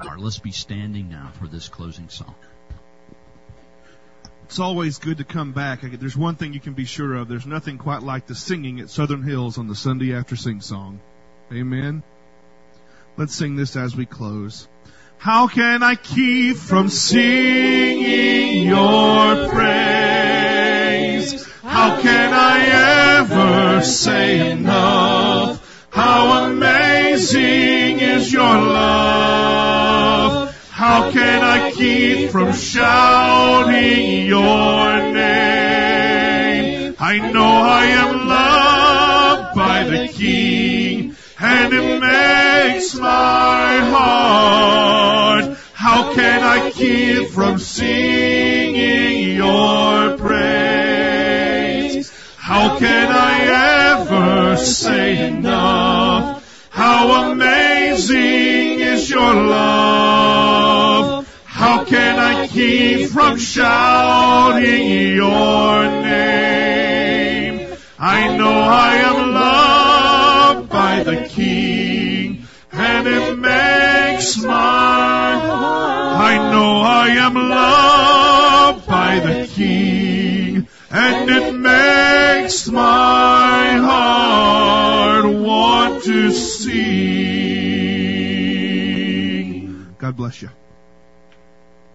Let's be standing now for this closing song. It's always good to come back. There's one thing you can be sure of. There's nothing quite like the singing at Southern Hills on the Sunday after sing song. Amen. Let's sing this as we close. How can I keep from singing your praise? How can I ever say enough? How amazing is your love. How can I keep from shouting your name? I know I am loved by the King, and it makes my heart. How can I keep from singing your praise? How can I ever say enough? How amazing is your love. How can I keep from shouting your name? I know I am loved by the King, and it makes my heart. I know I am loved by the King, and it makes my heart want to sing. God bless you.